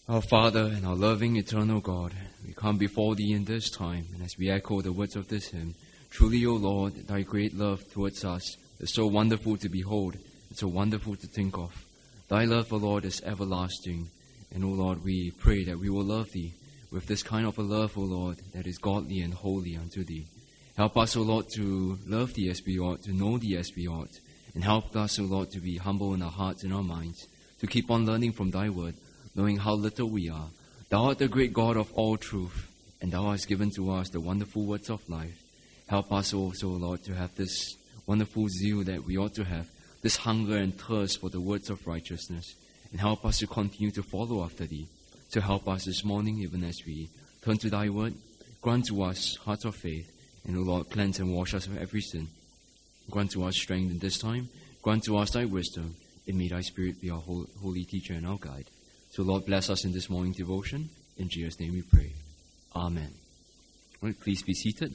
Our Father and our loving, eternal God, we come before Thee in this time, and as we echo the words of this hymn, truly, O Lord, Thy great love towards us is so wonderful to behold, it's so wonderful to think of. Thy love, O Lord, is everlasting, and O Lord, we pray that we will love Thee with this kind of a love, O Lord, that is godly and holy unto Thee. Help us, O Lord, to love Thee as we ought, to know Thee as we ought, and help us, O Lord, to be humble in our hearts and our minds, to keep on learning from Thy word, knowing how little we are. Thou art the great God of all truth, and Thou hast given to us the wonderful words of life. Help us also, Lord, to have this wonderful zeal that we ought to have, this hunger and thirst for the words of righteousness, and help us to continue to follow after Thee. To help us this morning, even as we turn to Thy word, grant to us hearts of faith, and, O Lord, cleanse and wash us of every sin. Grant to us strength in this time, grant to us Thy wisdom, and may Thy Spirit be our holy teacher and our guide. So, Lord, bless us in this morning devotion. In Jesus' name we pray. Amen. All right, please be seated.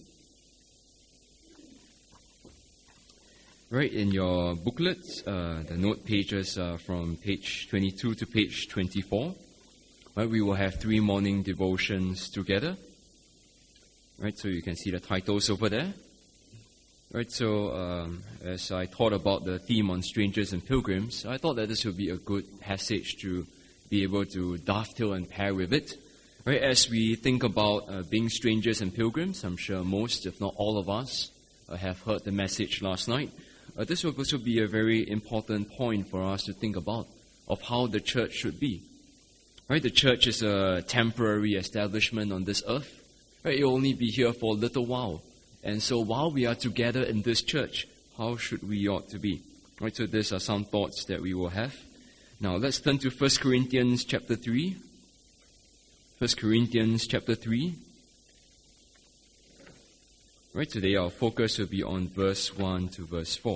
Right, in your booklets, the note pages are from page 22 to page 24. Right, we will have 3 morning devotions together. Right, so you can see the titles over there. Right, so as I thought about the theme on strangers and pilgrims, I thought that this would be a good passage to be able to dovetail and pair with it. Right, as we think about being strangers and pilgrims, I'm sure most, if not all of us, have heard the message last night. This will also be a very important point for us to think about, of how the church should be. Right, the church is a temporary establishment on this earth. Right, it will only be here for a little while. And so while we are together in this church, how should we ought to be? Right, so these are some thoughts that we will have. Now, let's turn to 1 Corinthians chapter 3. 1 Corinthians chapter 3. Right, today our focus will be on verse 1 to verse 4.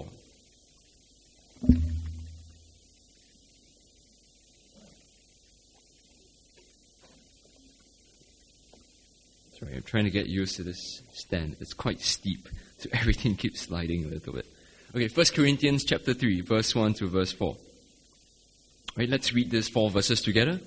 Sorry, I'm trying to get used to this stand. It's quite steep, so everything keeps sliding a little bit. Okay, 1 Corinthians chapter 3, verse 1 to verse 4. Right, let's read these 4 verses together.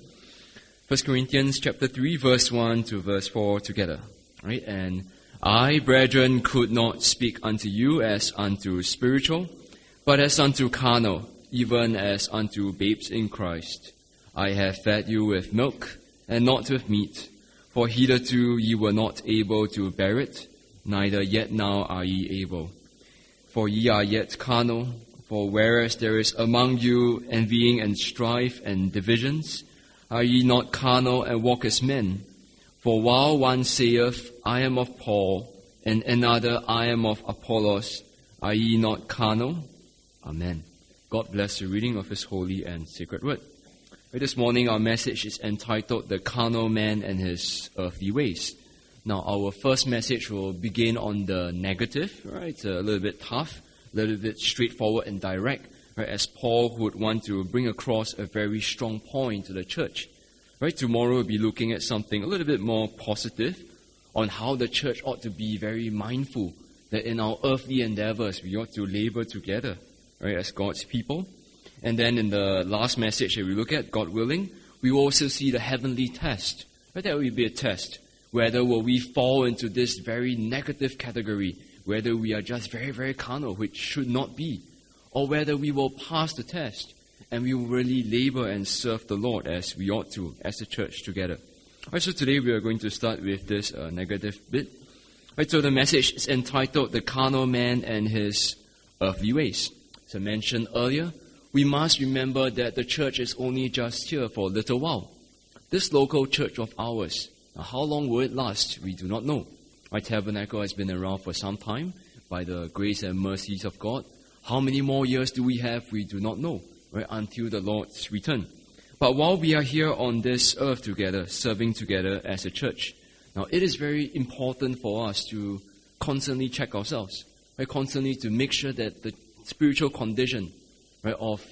1 Corinthians chapter 3, verse 1 to verse 4 together. Right, and I, brethren, could not speak unto you as unto spiritual, but as unto carnal, even as unto babes in Christ. I have fed you with milk, and not with meat, for hitherto ye were not able to bear it, neither yet now are ye able. For ye are yet carnal. For whereas there is among you envying and strife and divisions, are ye not carnal and walk as men? For while one saith, I am of Paul, and another, I am of Apollos, are ye not carnal? Amen. God bless the reading of His holy and sacred word. This morning our message is entitled, The Carnal Man and His Earthly Ways. Now our first message will begin on the negative, right? It's a little bit tough, a little bit straightforward and direct, right? As Paul would want to bring across a very strong point to the church. Right? Tomorrow we'll be looking at something a little bit more positive on how the church ought to be very mindful that in our earthly endeavors we ought to labor together, right, as God's people. And then in the last message that we look at, God willing, we will also see the heavenly test. Right? That will be a test. Whether will we fall into this very negative category, whether we are just very, very carnal, which should not be, or whether we will pass the test and we will really labor and serve the Lord as we ought to, as a church together. Right, so today we are going to start with this negative bit. Right, so the message is entitled, The Carnal Man and His Earthly Ways. As I mentioned earlier, we must remember that the church is only just here for a little while. This local church of ours, now how long will it last? We do not know. Our tabernacle has been around for some time by the grace and mercies of God. How many more years do we have? We do not know, right, until the Lord's return. But while we are here on this earth together, serving together as a church, now it is very important for us to constantly check ourselves, right, constantly to make sure that the spiritual condition, right, of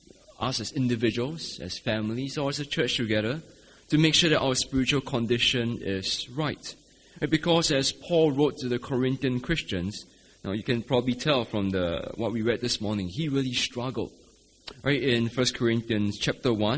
us as individuals, as families, or as a church together, to make sure that our spiritual condition is right. Right, because as Paul wrote to the Corinthian Christians, now you can probably tell from what we read this morning, he really struggled. Right, in 1 Corinthians chapter 1,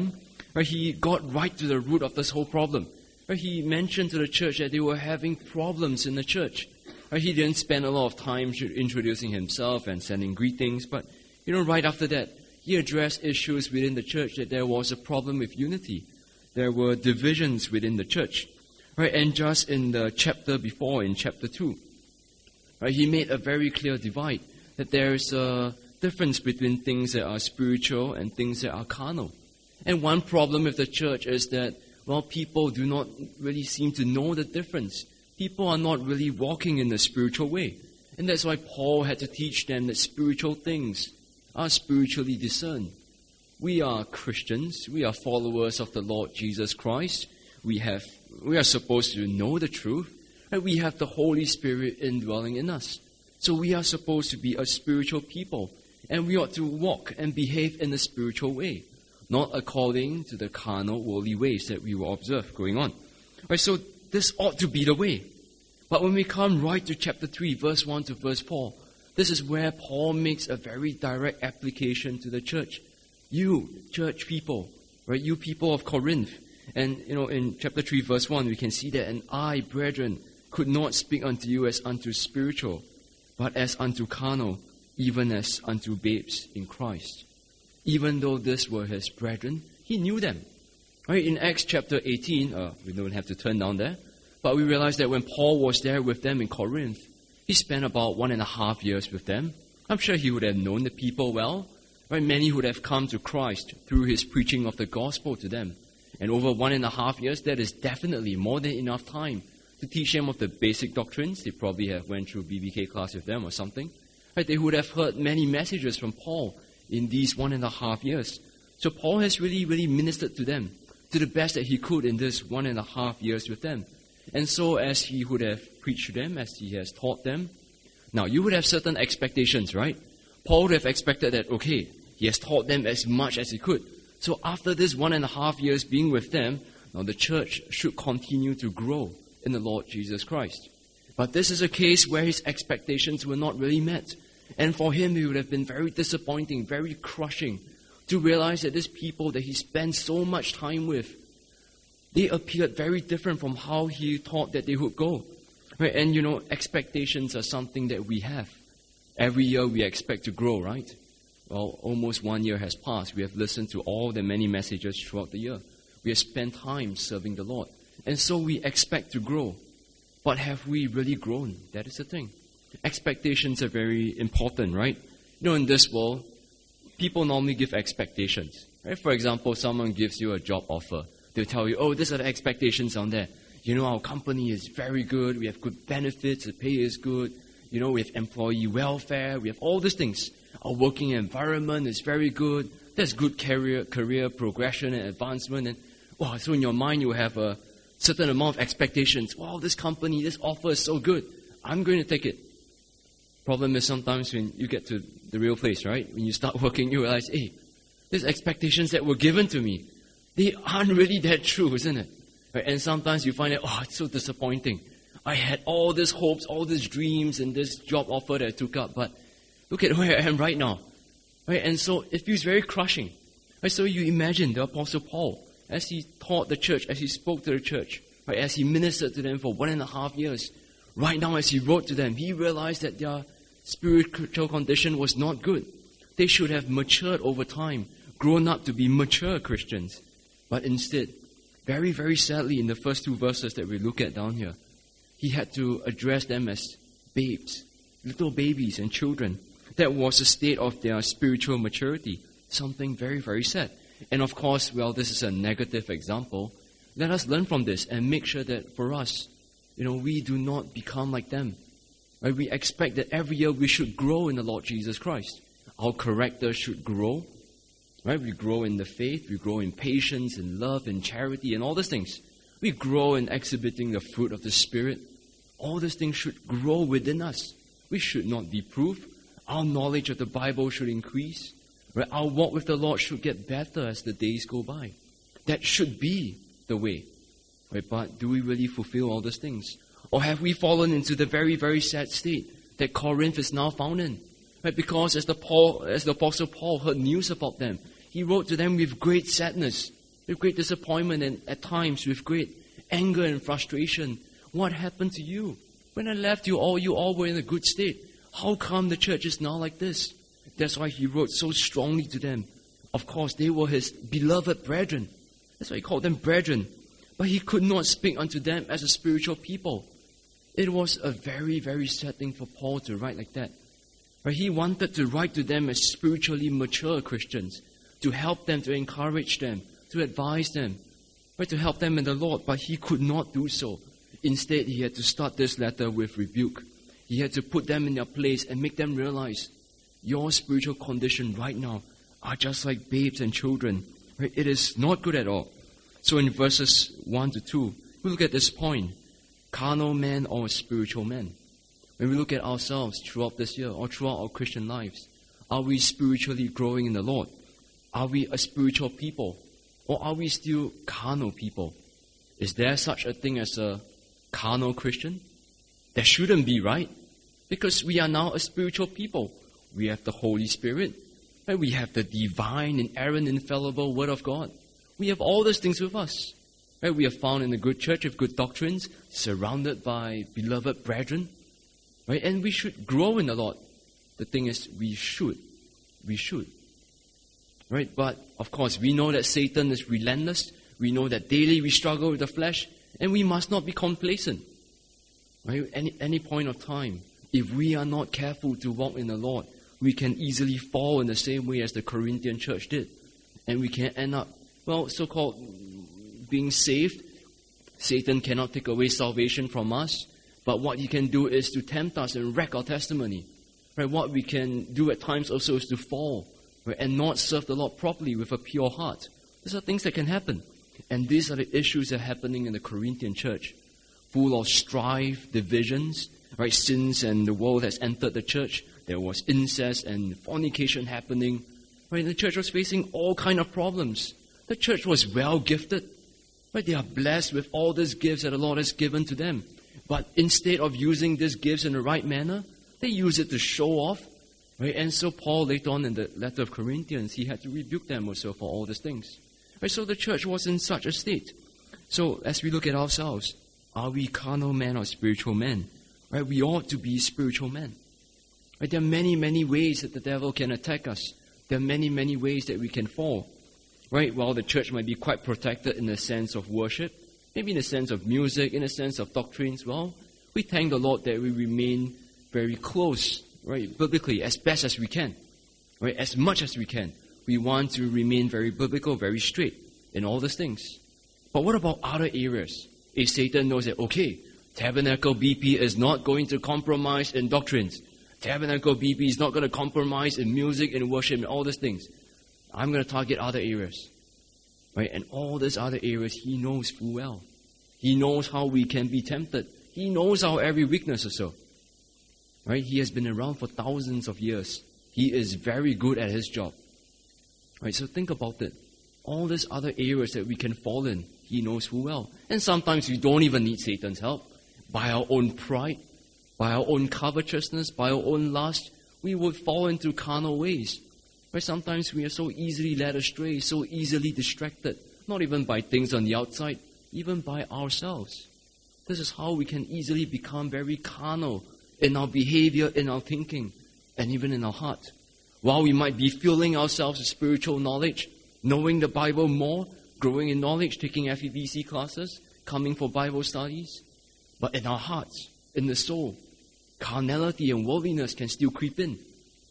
Right? He got right to the root of this whole problem. Right? He mentioned to the church that they were having problems in the church. Right? He didn't spend a lot of time introducing himself and sending greetings, but right after that, he addressed issues within the church, that there was a problem with unity. There were divisions within the church. Right? And just in the chapter before, in chapter 2, right, he made a very clear divide, that there is a difference between things that are spiritual and things that are carnal. And one problem with the church is that, people do not really seem to know the difference. People are not really walking in the spiritual way. And that's why Paul had to teach them that spiritual things are spiritually discerned. We are Christians. We are followers of the Lord Jesus Christ. We are supposed to know the truth. And we have the Holy Spirit indwelling in us. So we are supposed to be a spiritual people. And we ought to walk and behave in a spiritual way, not according to the carnal, worldly ways that we will observe going on. Right, so this ought to be the way. But when we come right to chapter 3, verse 1 to verse 4, this is where Paul makes a very direct application to the church. You, church people, right? You people of Corinth. And, in chapter 3, verse 1, we can see that, and I, brethren, could not speak unto you as unto spiritual, but as unto carnal, even as unto babes in Christ. Even though these were his brethren, he knew them. Right? In Acts chapter 18, we don't have to turn down there, but we realize that when Paul was there with them in Corinth, he spent about 1.5 years with them. I'm sure he would have known the people well. Right? Many would have come to Christ through his preaching of the gospel to them. And over 1.5 years, that is definitely more than enough time to teach them of the basic doctrines. They probably have went through BBK class with them or something. Right? They would have heard many messages from Paul in these 1.5 years. So Paul has really, really ministered to them to the best that he could in this 1.5 years with them. And so as he would have preached to them, as he has taught them, now you would have certain expectations, right? Paul would have expected that, okay, he has taught them as much as he could. So after this 1.5 years being with them, now the church should continue to grow in the Lord Jesus Christ. But this is a case where his expectations were not really met. And for him, it would have been very disappointing, very crushing to realize that these people that he spent so much time with, they appeared very different from how he thought that they would go. Right? And expectations are something that we have. Every year we expect to grow, right? Well, almost 1 year has passed. We have listened to all the many messages throughout the year. We have spent time serving the Lord. And so we expect to grow. But have we really grown? That is the thing. Expectations are very important, right? In this world, people normally give expectations. Right? For example, someone gives you a job offer. They'll tell you, oh, these are the expectations on there. Our company is very good. We have good benefits. The pay is good. We have employee welfare. We have all these things. Our working environment is very good. There's good career progression and advancement. And so in your mind, you have a certain amount of expectations. Wow, this company, this offer is so good. I'm going to take it. Problem is sometimes when you get to the real place, right? When you start working, you realize, hey, these expectations that were given to me, they aren't really that true, isn't it? Right? And sometimes you find that, it's so disappointing. I had all these hopes, all these dreams, and this job offer that I took up, but look at where I am right now. Right? And so it feels very crushing. Right? So you imagine the Apostle Paul, as he taught the church, as he spoke to the church, right? As he ministered to them for 1.5 years, right now as he wrote to them, he realized that their spiritual condition was not good. They should have matured over time, grown up to be mature Christians. But instead, very, very sadly, in the first 2 verses that we look at down here, he had to address them as babes, little babies and children. That was the state of their spiritual maturity. Something very, very sad. And of course, this is a negative example. Let us learn from this and make sure that for us, we do not become like them. Right? We expect that every year we should grow in the Lord Jesus Christ. Our character should grow. Right? We grow in the faith, we grow in patience and love and charity and all these things. We grow in exhibiting the fruit of the Spirit. All these things should grow within us. We should not be proof. Our knowledge of the Bible should increase. Right? Our walk with the Lord should get better as the days go by. That should be the way. Right? But do we really fulfill all these things? Or have we fallen into the very, very sad state that Corinth is now found in? Right? Because as the Apostle Paul heard news about them, he wrote to them with great sadness. with great disappointment and at times with great anger and frustration. What happened to you? When I left you all were in a good state. How come the church is now like this? That's why he wrote so strongly to them. Of course, they were his beloved brethren. That's why he called them brethren. But he could not speak unto them as a spiritual people. It was a very, very sad thing for Paul to write like that. But he wanted to write to them as spiritually mature Christians, to help them, to encourage them, to advise them, but to help them in the Lord. But he could not do so. Instead, he had to start this letter with rebuke. He had to put them in their place and make them realize your spiritual condition right now are just like babes and children. Right? It is not good at all. So in verses 1 to 2, we look at this point. Carnal man or spiritual man? When we look at ourselves throughout this year or throughout our Christian lives, are we spiritually growing in the Lord? Are we a spiritual people? Or are we still carnal people? Is there such a thing as a carnal Christian? There shouldn't be, right? Because we are now a spiritual people. We have the Holy Spirit. Right? We have the divine, inerrant, infallible Word of God. We have all those things with us. Right? We are found in a good church with good doctrines, surrounded by beloved brethren. Right? And we should grow in the Lord. The thing is, we should. We should. Right? But, of course, we know that Satan is relentless. We know that daily we struggle with the flesh. And we must not be complacent. Right? Any point of time, if we are not careful to walk in the Lord, we can easily fall in the same way as the Corinthian church did. And we can end up, so-called being saved. Satan cannot take away salvation from us. But what he can do is to tempt us and wreck our testimony. Right? What we can do at times also is to fall, right? And not serve the Lord properly with a pure heart. These are things that can happen. And these are the issues that are happening in the Corinthian church. Full of strife, divisions, right? Sins and the world has entered the church. There was incest and fornication happening. Right? The church was facing all kind of problems. The church was well gifted. Right? They are blessed with all these gifts that the Lord has given to them. But instead of using these gifts in the right manner, they use it to show off. Right? And so Paul, later on in the letter of Corinthians, he had to rebuke them also for all these things. Right? So the church was in such a state. So as we look at ourselves, are we carnal men or spiritual men? Right? We ought to be spiritual men. Right? There are many, many ways that the devil can attack us. There are many, many ways that we can fall. Right? While the church might be quite protected in the sense of worship, maybe in the sense of music, in the sense of doctrines, well, we thank the Lord that we remain very close, right, biblically, as best as we can, right, as much as we can. We want to remain very biblical, very straight in all these things. But what about other areas? If Satan knows that, okay, Tabernacle BP is not going to compromise in doctrines. Tabernacle BP is not going to compromise in music and worship and all these things. I'm going to target other areas. Right? And all these other areas he knows full well. He knows how we can be tempted. He knows our every weakness also. Right? He has been around for thousands of years. He is very good at his job. Right? So think about it. All these other areas that we can fall in, he knows full well. And sometimes we don't even need Satan's help. By our own pride, by our own covetousness, by our own lust, we would fall into carnal ways. Right? Sometimes we are so easily led astray, so easily distracted, not even by things on the outside, even by ourselves. This is how we can easily become very carnal in our behavior, in our thinking, and even in our heart. While we might be filling ourselves with spiritual knowledge, knowing the Bible more, growing in knowledge, taking FEBC classes, coming for Bible studies, but in our hearts, in the soul, carnality and worldliness can still creep in.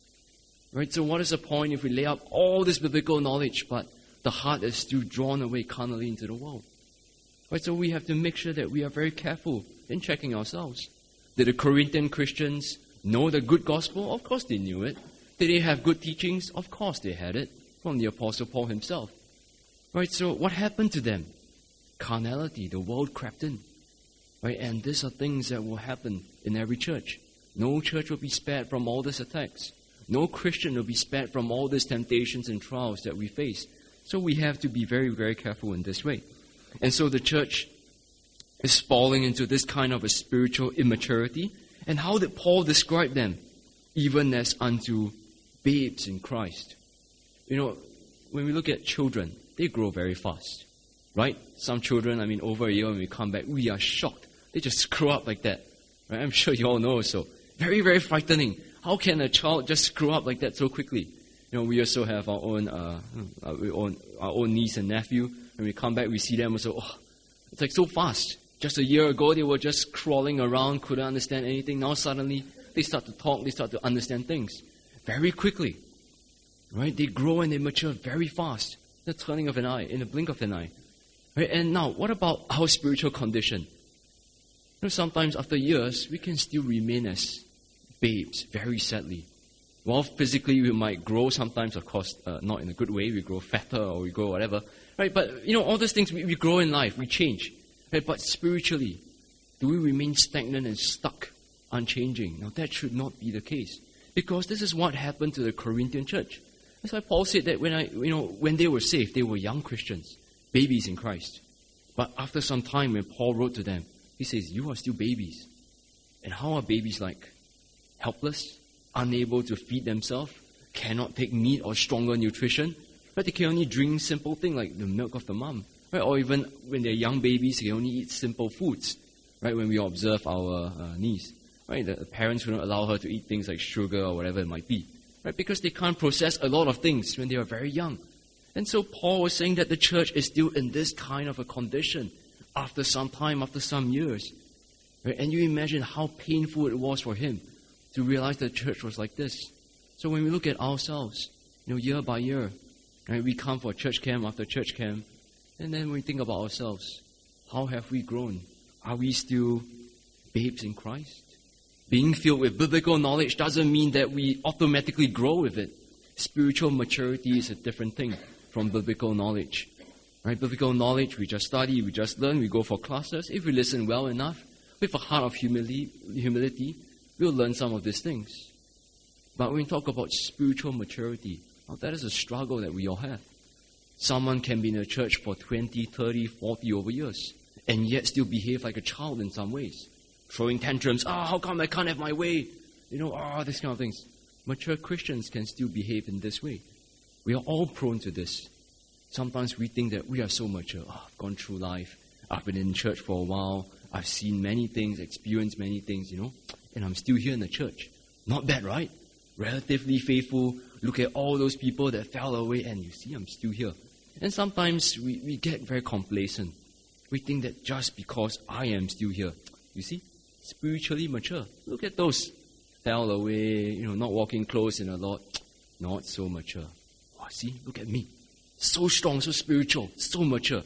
Right? So what is the point if we lay up all this biblical knowledge, but the heart is still drawn away carnally into the world? Right? So we have to make sure that we are very careful in checking ourselves. Did the Corinthian Christians know the good gospel? Of course they knew it. Did they have good teachings? Of course they had it from the Apostle Paul himself. Right? So what happened to them? Carnality, the world crept in. Right? And these are things that will happen in every church. No church will be spared from all these attacks. No Christian will be spared from all these temptations and trials that we face. So we have to be very, very careful in this way. And so the church is falling into this kind of a spiritual immaturity. And how did Paul describe them? Even as unto babes in Christ. You know, when we look at children, they grow very fast. right? Some children, over a year when we come back, we are shocked. They just screw up like that. Right? I'm sure you all know so. Very, very frightening. How can a child just screw up like that so quickly? We also have our own niece and nephew. When we come back, we see them also, it's like so fast. Just a year ago, they were just crawling around, couldn't understand anything. Now suddenly, they start to talk, they start to understand things very quickly. Right? They grow and they mature very fast. In the turning of an eye, in the blink of an eye. Right? And now, what about our spiritual condition? Sometimes after years, we can still remain as babes, very sadly. While physically we might grow sometimes, of course, not in a good way. We grow fatter or we grow whatever. Right? But, all those things, we grow in life, we change. Right? But spiritually, do we remain stagnant and stuck, unchanging? Now, that should not be the case. Because this is what happened to the Corinthian church. That's why Paul said that when they were saved, they were young Christians, babies in Christ. But after some time, when Paul wrote to them, he says, you are still babies. And how are babies like? Helpless, unable to feed themselves, cannot take meat or stronger nutrition. But they can only drink simple things like the milk of the mom. Right? Or even when they're young babies, they can only eat simple foods. Right? When we observe our niece, right? The parents will not allow her to eat things like sugar or whatever it might be. Right? Because they can't process a lot of things when they are very young. And so Paul was saying that the church is still in this kind of a condition after some time, after some years. Right? And you imagine how painful it was for him to realize the church was like this. So when we look at ourselves, year by year, right, we come for church camp after church camp, and then we think about ourselves. How have we grown? Are we still babes in Christ? Being filled with biblical knowledge doesn't mean that we automatically grow with it. Spiritual maturity is a different thing from biblical knowledge. Right? Biblical knowledge, we just study, we just learn, we go for classes. If we listen well enough, with a heart of humility, we'll learn some of these things. But when we talk about spiritual maturity, that is a struggle that we all have. Someone can be in a church for 20, 30, 40 over years, and yet still behave like a child in some ways. Throwing tantrums, how come I can't have my way? These kind of things. Mature Christians can still behave in this way. We are all prone to this. Sometimes we think that we are so mature. I've gone through life. I've been in church for a while. I've seen many things, experienced many things, and I'm still here in the church. Not bad, right? Relatively faithful. Look at all those people that fell away, and you see I'm still here. And sometimes we get very complacent. We think that just because I am still here, you see, spiritually mature. Look at those. Fell away, not walking close in the Lord. Not so mature. See, look at me. So strong, so spiritual, so mature.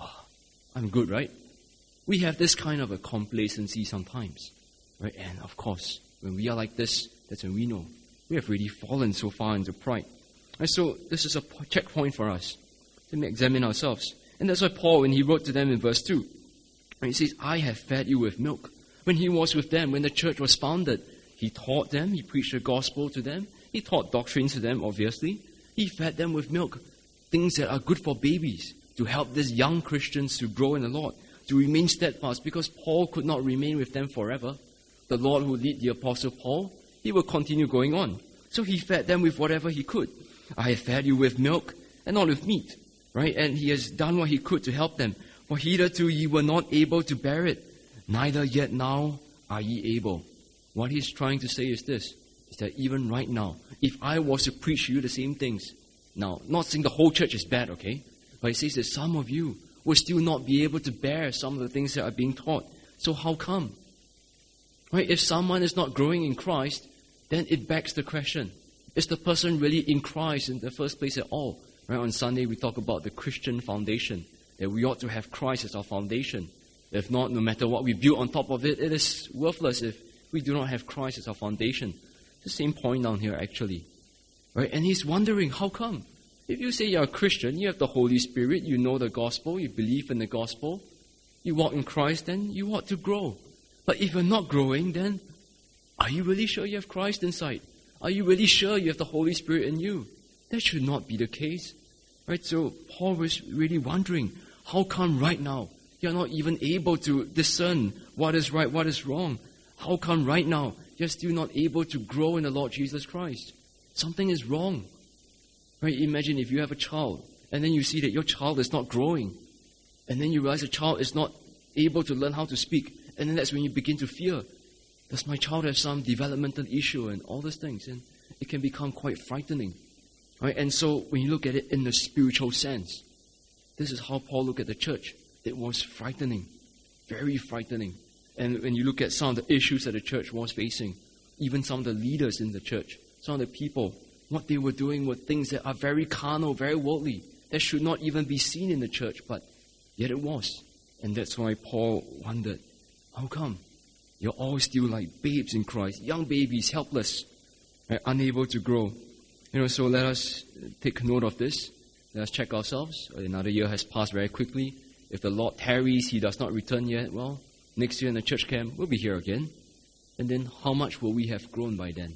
I'm good, right? We have this kind of a complacency sometimes. Right? And of course, when we are like this, that's when we know we have really fallen so far into pride. And so this is a checkpoint for us to examine ourselves. And that's why Paul, when he wrote to them in verse 2, he says, I have fed you with milk. When he was with them, when the church was founded, he taught them, he preached the gospel to them, he taught doctrines to them, obviously. He fed them with milk, things that are good for babies, to help these young Christians to grow in the Lord, to remain steadfast, because Paul could not remain with them forever. The Lord who lead the Apostle Paul, he will continue going on. So he fed them with whatever he could. I have fed you with milk and not with meat. Right? And he has done what he could to help them. For hitherto ye were not able to bear it, neither yet now are ye able. What he's trying to say is this, is that even right now, if I was to preach to you the same things, now, not saying the whole church is bad, okay? But he says that some of you will still not be able to bear some of the things that are being taught. So how come? Right? If someone is not growing in Christ, then it begs the question, is the person really in Christ in the first place at all? Right? On Sunday, we talk about the Christian foundation, that we ought to have Christ as our foundation. If not, no matter what we build on top of it, it is worthless if we do not have Christ as our foundation. The same point down here, actually. Right? And he's wondering, how come? If you say you're a Christian, you have the Holy Spirit, you know the gospel, you believe in the gospel, you walk in Christ, then you ought to grow. But if you're not growing, then are you really sure you have Christ inside? Are you really sure you have the Holy Spirit in you? That should not be the case. Right? So Paul was really wondering, how come right now you're not even able to discern what is right, what is wrong? How come right now you're still not able to grow in the Lord Jesus Christ? Something is wrong. Right? Imagine if you have a child and then you see that your child is not growing. And then you realize a child is not able to learn how to speak. And then that's when you begin to fear. Does my child have some developmental issue and all those things? And it can become quite frightening. Right? And so when you look at it in the spiritual sense, this is how Paul looked at the church. It was frightening. Very frightening. And when you look at some of the issues that the church was facing, even some of the leaders in the church, some of the people, what they were doing were things that are very carnal, very worldly, that should not even be seen in the church, but yet it was. And that's why Paul wondered, how come? You're all still like babes in Christ, young babies, helpless, right, unable to grow. So let us take note of this. Let us check ourselves. Another year has passed very quickly. If the Lord tarries, He does not return yet, well, next year in the church camp, we'll be here again. And then how much will we have grown by then?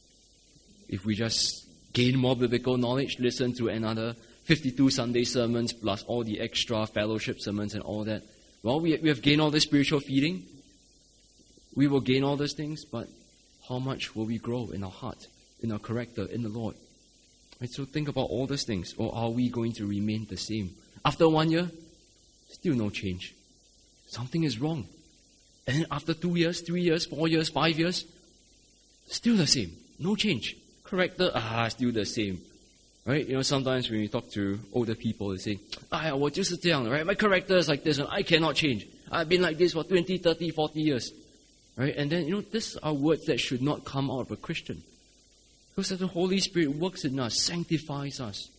If we just gain more biblical knowledge, listen to another 52 Sunday sermons plus all the extra fellowship sermons and all that, well, we have gained all this spiritual feeding. We will gain all those things, but how much will we grow in our heart, in our character, in the Lord? Right, so think about all those things. Or are we going to remain the same? After 1 year, still no change. Something is wrong. And then after 2 years, 3 years, 4 years, 5 years, still the same. No change. Character, still the same. Right? Sometimes when we talk to older people, they say, 我就是这样, right? My character is like this, and I cannot change. I've been like this for 20, 30, 40 years. Right? And then, these are words that should not come out of a Christian. Because the Holy Spirit works in us, sanctifies us.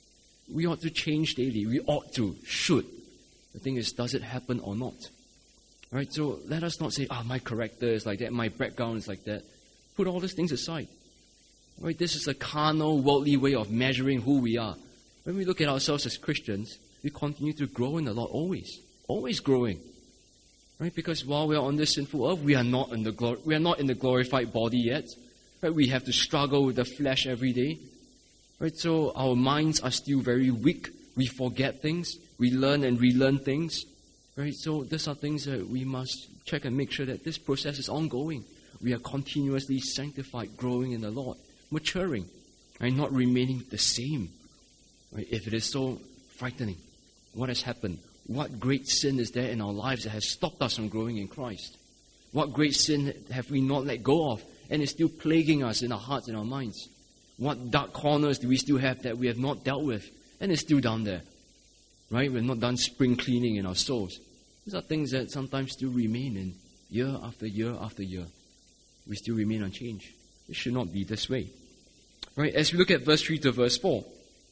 We ought to change daily. We ought to, should. The thing is, does it happen or not? Right? So let us not say, my character is like that, my background is like that. Put all these things aside. Right? This is a carnal, worldly way of measuring who we are. When we look at ourselves as Christians, we continue to grow in the Lord always. Always growing. Right? Because while we are on this sinful earth, we are not in the glorified body yet. Right? We have to struggle with the flesh every day. Right? So our minds are still very weak. We forget things. We learn and relearn things. Right? So these are things that we must check and make sure that this process is ongoing. We are continuously sanctified, growing in the Lord, maturing, and not remaining the same. Right? If it is so frightening, what has happened? What great sin is there in our lives that has stopped us from growing in Christ? What great sin have we not let go of and is still plaguing us in our hearts and our minds? What dark corners do we still have that we have not dealt with and is still down there? Right? We've not done spring cleaning in our souls. These are things that sometimes still remain in year after year after year. We still remain unchanged. It should not be this way. Right? As we look at verse 3 to verse 4.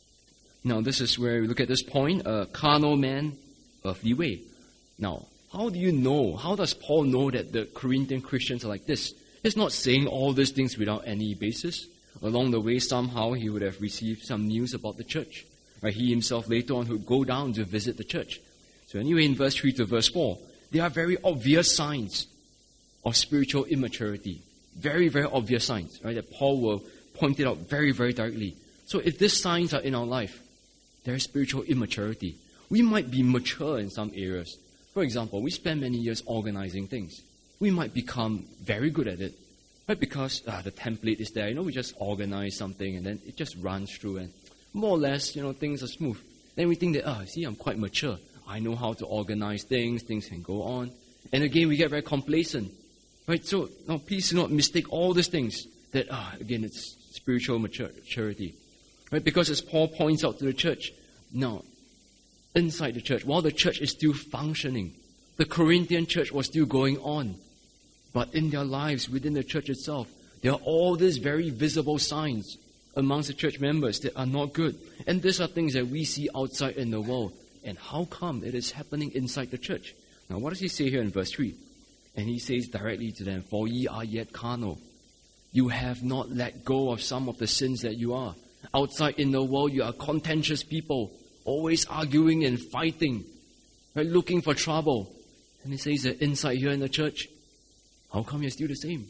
Now, this is where we look at this point, carnal man, earthly way. Now, how do you know? How does Paul know that the Corinthian Christians are like this? He's not saying all these things without any basis. Along the way, somehow he would have received some news about the church. Right? He himself later on would go down to visit the church. So anyway, in verse 3 to verse 4, there are very obvious signs of spiritual immaturity. Very, very obvious signs, right? That Paul will point it out very, very directly. So if these signs are in our life, there is spiritual immaturity. We might be mature in some areas. For example, we spend many years organizing things. We might become very good at it, right? Because the template is there. We just organize something and then it just runs through and more or less, things are smooth. Then we think that, I'm quite mature. I know how to organize things. Things can go on. And again, we get very complacent. Right? So, now please do not mistake all these things that, again, it's spiritual maturity. Right? Because as Paul points out to the church, now, inside the church, while the church is still functioning, the Corinthian church was still going on. But in their lives, within the church itself, there are all these very visible signs amongst the church members that are not good. And these are things that we see outside in the world. And how come it is happening inside the church? Now, what does he say here in verse 3? And he says directly to them, "For ye are yet carnal. You have not let go of some of the sins that you are. Outside in the world, you are contentious people, always arguing and fighting, right, looking for trouble." And he says that inside here in the church, how come you're still the same?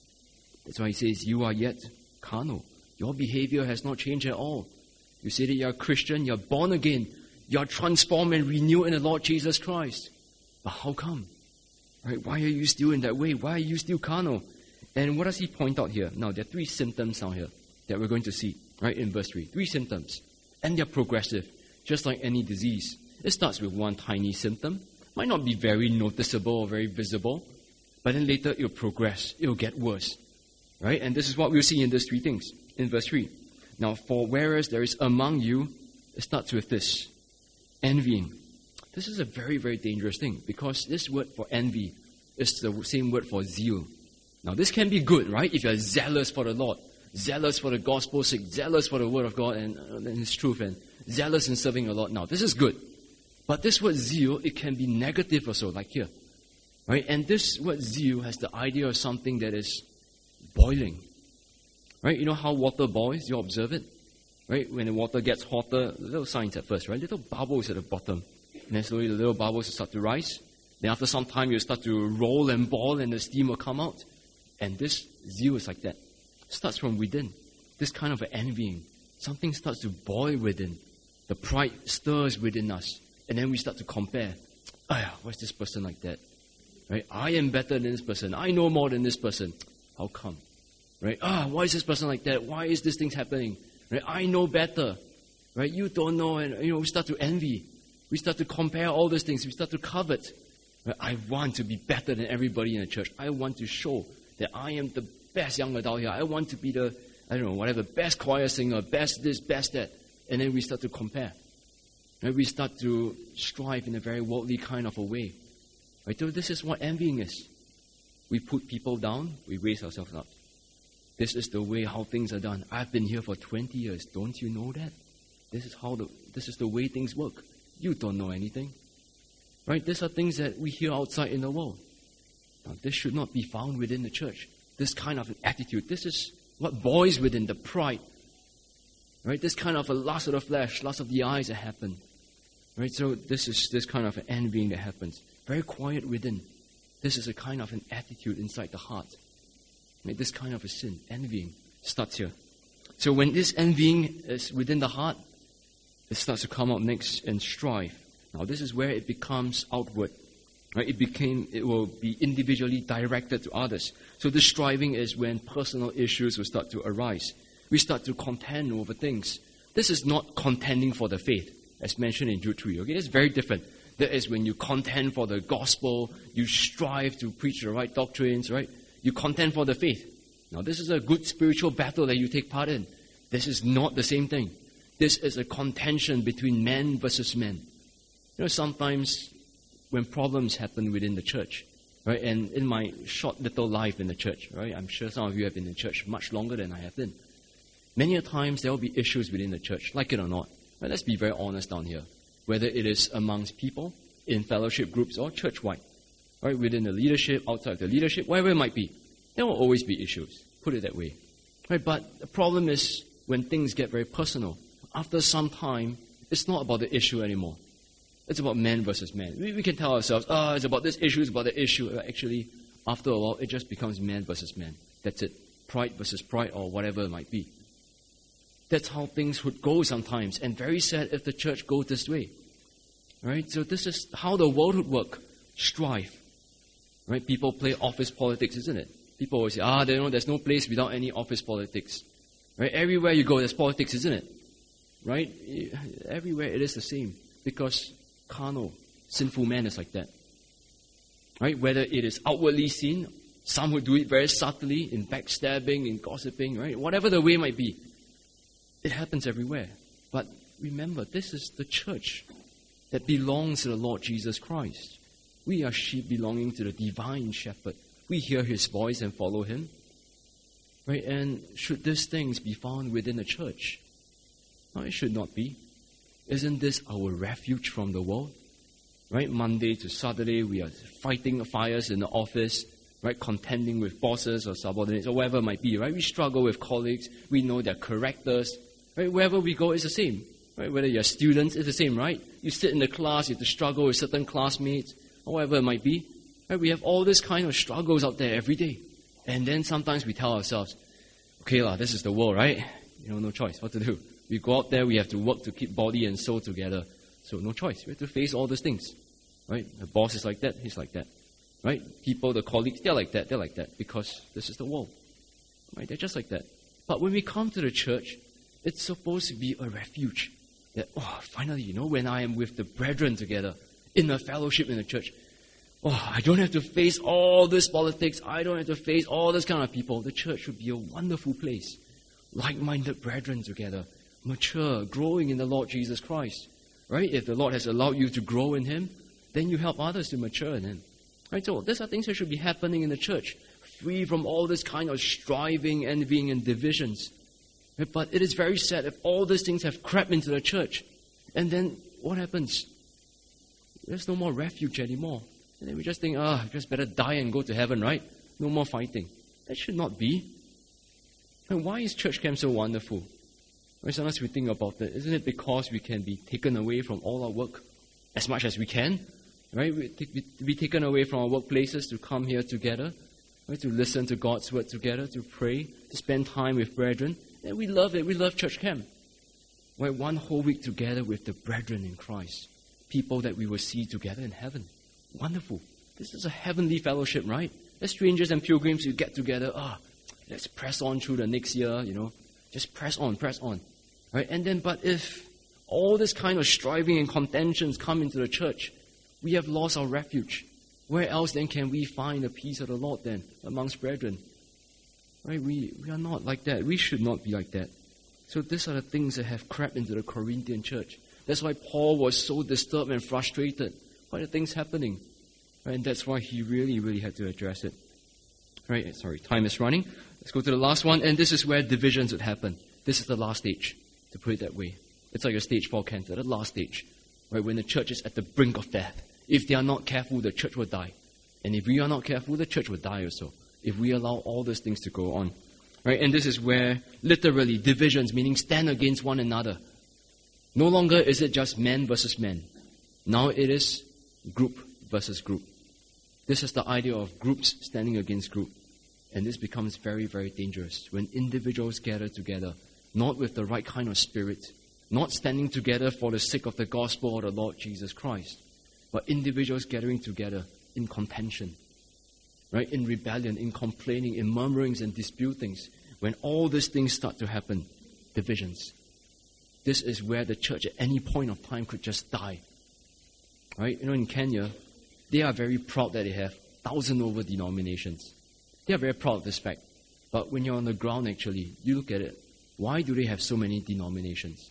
That's why he says, you are yet carnal. Your behavior has not changed at all. You say that you're a Christian, you're born again, you're transformed and renewed in the Lord Jesus Christ. But how come? Right? Why are you still in that way? Why are you still carnal? And what does he point out here? Now, there are 3 symptoms down here that we're going to see, right, in verse 3. 3 symptoms. And they're progressive, just like any disease. It starts with one tiny symptom. Might not be very noticeable or very visible, but then later it'll progress. It'll get worse. Right? And this is what we'll see in these three things. In verse 3. Now, for whereas there is among you, it starts with this. Envying. This is a very, very dangerous thing, because this word for envy is the same word for zeal. Now, this can be good, right? If you're zealous for the Lord, zealous for the gospel's sake, zealous for the word of God and His truth, and zealous in serving the Lord. Now, this is good. But this word zeal, it can be negative also, like here. Right? And this word zeal has the idea of something that is boiling. Right? You know how water boils? You observe it. Right? When the water gets hotter, little signs at first, right? Little bubbles at the bottom. And then slowly the little bubbles will start to rise. Then after some time, you'll start to roll and boil, and the steam will come out. And this zeal is like that. It starts from within. This kind of envying. Something starts to boil within. The pride stirs within us. And then we start to compare. Why is this person like that? Right? I am better than this person. I know more than this person. How come? Right? Why is this person like that? Why is this thing happening? Right? I know better. Right? You don't know. And we start to envy. We start to compare all these things. We start to covet. Right? I want to be better than everybody in the church. I want to show that I am the best young adult here. I want to be the, best choir singer, best this, best that. And then we start to compare. Right? We start to strive in a very worldly kind of a way. Right? So this is what envying is. We put people down, we raise ourselves up. This is the way how things are done. I've been here for 20 years. Don't you know that? This is the way things work. You don't know anything. Right? These are things that we hear outside in the world. Now, this should not be found within the church. This kind of an attitude. This is what boils within the pride. Right? This kind of a lust of the flesh, lust of the eyes that happen. Right? So this is this kind of an envying that happens. Very quiet within. This is a kind of an attitude inside the heart. Right? This kind of a sin, envying, starts here. So when this envying is within the heart, it starts to come out next in strife. Now this is where it becomes outward. Right? It will be individually directed to others. So this striving is when personal issues will start to arise. We start to contend over things. This is not contending for the faith, as mentioned in Jude 3. Okay, it's very different. That is when you contend for the gospel, you strive to preach the right doctrines, right? You contend for the faith. Now, this is a good spiritual battle that you take part in. This is not the same thing. This is a contention between men versus men. Sometimes when problems happen within the church, right? And in my short little life in the church, right? I'm sure some of you have been in church much longer than I have been. Many a times there will be issues within the church, like it or not. Right? Let's be very honest down here. Whether it is amongst people, in fellowship groups, or church-wide. Right? Within the leadership, outside the leadership, wherever it might be. There will always be issues. Put it that way. Right? But the problem is when things get very personal. After some time, it's not about the issue anymore. It's about man versus man. We can tell ourselves, it's about this issue, it's about the issue. Actually, after a while, it just becomes man versus man. That's it. Pride versus pride, or whatever it might be. That's how things would go sometimes. And very sad if the church goes this way. Right? So this is how the world would work. Strife. Right? People play office politics, isn't it? People always say, there's no place without any office politics. Right? Everywhere you go, there's politics, isn't it? Right? Everywhere it is the same. Because carnal, sinful man is like that. Right? Whether it is outwardly seen, some would do it very subtly, in backstabbing, in gossiping, right? Whatever the way might be. It happens everywhere. But remember, this is the church that belongs to the Lord Jesus Christ. We are sheep belonging to the divine shepherd. We hear his voice and follow him. Right? And should these things be found within the church? No, it should not be. Isn't this our refuge from the world? Right? Monday to Saturday, we are fighting fires in the office, right? Contending with bosses or subordinates or whatever it might be, right? We struggle with colleagues. We know their characters. Right? Wherever we go, it's the same. Right? Whether you're students, it's the same, right? You sit in the class, you have to struggle with certain classmates, or whatever it might be. Right? We have all this kind of struggles out there every day. And then sometimes we tell ourselves, okay, this is the world, right? No choice. What to do? We go out there, we have to work to keep body and soul together. So no choice. We have to face all these things. Right? The boss is like that, he's like that. Right? People, the colleagues, they're like that because this is the world. Right? They're just like that. But when we come to the church, it's supposed to be a refuge. That, finally, when I am with the brethren together, in a fellowship in the church, I don't have to face all this politics. I don't have to face all this kind of people. The church would be a wonderful place. Like-minded brethren together, mature, growing in the Lord Jesus Christ. Right? If the Lord has allowed you to grow in Him, then you help others to mature in Him. Right? So these are things that should be happening in the church, free from all this kind of striving, envying, and divisions. Right? But it is very sad if all these things have crept into the church. And then what happens? There's no more refuge anymore. And then we just think, just better die and go to heaven, right? No more fighting. That should not be. And why is church camp so wonderful? Well, sometimes we think about that. Isn't it because we can be taken away from all our work as much as we can? Right? We be taken away from our workplaces to come here together, right? To listen to God's word together, to pray, to spend time with brethren. And we love it. We love church camp. Right? One whole week together with the brethren in Christ. People that we will see together in heaven. Wonderful. This is a heavenly fellowship, right? As strangers and pilgrims, you get together. Let's press on through the next year, Just press on. Right? And then, but if all this kind of striving and contentions come into the church, we have lost our refuge. Where else then can we find the peace of the Lord then amongst brethren? Right? We are not like that. We should not be like that. So these are the things that have crept into the Corinthian church. That's why Paul was so disturbed and frustrated by the things happening. Right? And that's why he really, really had to address it. Right? Sorry, time is running. Let's go to the last one. And this is where divisions would happen. This is the last stage, to put it that way. It's like a stage 4 cancer, the last stage. Right? When the church is at the brink of death. If they are not careful, the church will die. And if we are not careful, the church will die also. If we allow all those things to go on. Right? And this is where, literally, divisions, meaning stand against one another. No longer is it just men versus men. Now it is group versus group. This is the idea of groups standing against group. And this becomes very, very dangerous when individuals gather together, not with the right kind of spirit, not standing together for the sake of the gospel of the Lord Jesus Christ, but individuals gathering together in contention, right? In rebellion, in complaining, in murmurings and disputings. When all these things start to happen, divisions. This is where the church at any point of time could just die. Right? In Kenya, they are very proud that they have 1,000 over denominations. They are very proud of this fact. But when you're on the ground, actually, you look at it. Why do they have so many denominations?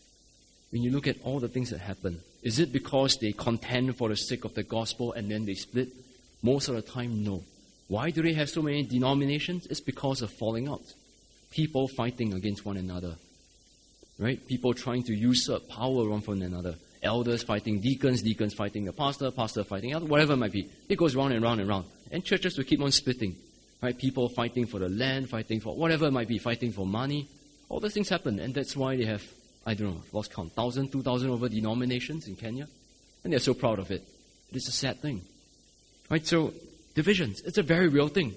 When you look at all the things that happen, is it because they contend for the sake of the gospel and then they split? Most of the time, no. Why do they have so many denominations? It's because of falling out. People fighting against one another. Right? People trying to usurp power one from another. Elders fighting deacons, deacons fighting the pastor, pastor fighting elder, whatever it might be. It goes round and round and round. And churches will keep on splitting. Right? People fighting for the land, fighting for whatever it might be, fighting for money. All those things happen. And that's why they have, lost count, 1,000, 2,000 over denominations in Kenya. And they're so proud of it. It is a sad thing. Right? So, divisions, it's a very real thing.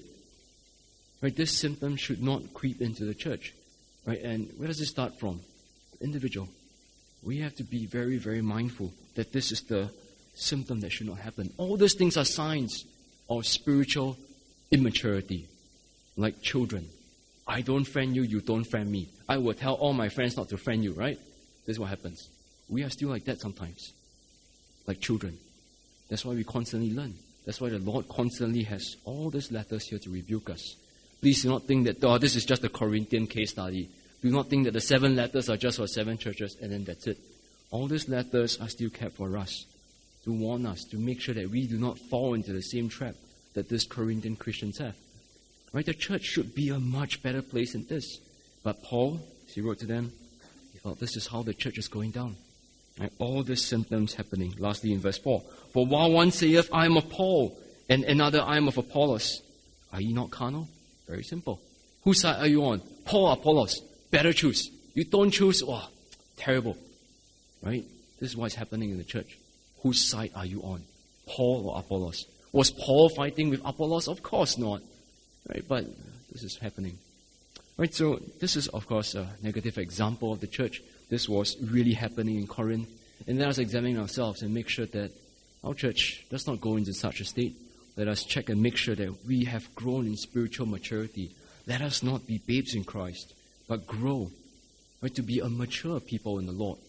Right? This symptom should not creep into the church. Right? And where does it start from? Individual. We have to be very, very mindful that this is the symptom that should not happen. All these things are signs of spiritual immaturity. Like children. I don't friend you, you don't friend me. I will tell all my friends not to friend you, right? This is what happens. We are still like that sometimes. Like children. That's why we constantly learn. That's why the Lord constantly has all these letters here to rebuke us. Please do not think that, this is just a Corinthian case study. Do not think that the 7 letters are just for 7 churches and then that's it. All these letters are still kept for us, to warn us, to make sure that we do not fall into the same trap that these Corinthian Christians have. Right? The church should be a much better place than this. But Paul, as he wrote to them, he thought this is how the church is going down. Right? All these symptoms happening. Lastly, in verse 4. For while one saith, I am of Paul, and another, I am of Apollos, are ye not carnal? Very simple. Whose side are you on? Paul or Apollos? Better choose. You don't choose, terrible. Right? This is what's happening in the church. Whose side are you on? Paul or Apollos? Was Paul fighting with Apollos? Of course not. Right? But this is happening. Right? So this is, of course, a negative example of the church. This was really happening in Corinth. And let us examine ourselves and make sure that our church does not go into such a state. Let us check and make sure that we have grown in spiritual maturity. Let us not be babes in Christ, but grow, right, to be a mature people in the Lord.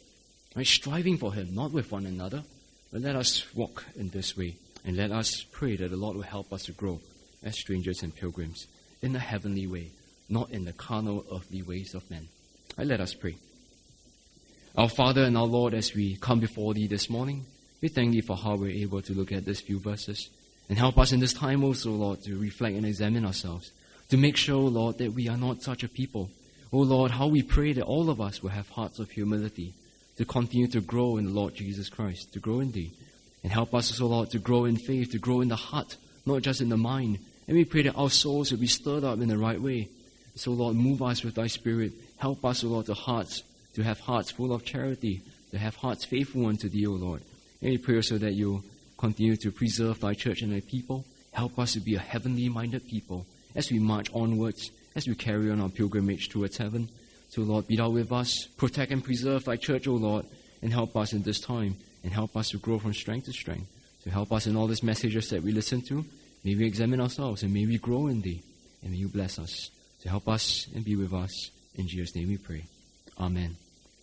Right? Striving for Him, not with one another, but let us walk in this way. And let us pray that the Lord will help us to grow as strangers and pilgrims in the heavenly way, not in the carnal, earthly ways of men. Right? Let us pray. Our Father and our Lord, as we come before Thee this morning, we thank Thee for how we're able to look at these few verses. And help us in this time also, Lord, to reflect and examine ourselves, to make sure, Lord, that we are not such a people. Oh, Lord, how we pray that all of us will have hearts of humility, to continue to grow in the Lord Jesus Christ, to grow in Thee. And help us also, Lord, to grow in faith, to grow in the heart, not just in the mind. And we pray that our souls will be stirred up in the right way. So, Lord, move us with Thy Spirit. Help us, O Lord, to have hearts full of charity, to have hearts faithful unto Thee, O Lord. And we pray also that You continue to preserve Thy church and Thy people. Help us to be a heavenly-minded people as we march onwards, as we carry on our pilgrimage towards heaven. So, Lord, be Thou with us. Protect and preserve Thy church, O Lord, and help us in this time, and help us to grow from strength to strength. To help us in all these messages that we listen to, may we examine ourselves, and may we grow in Thee, and may You bless us. To help us and be with us. In Jesus' name we pray. Amen.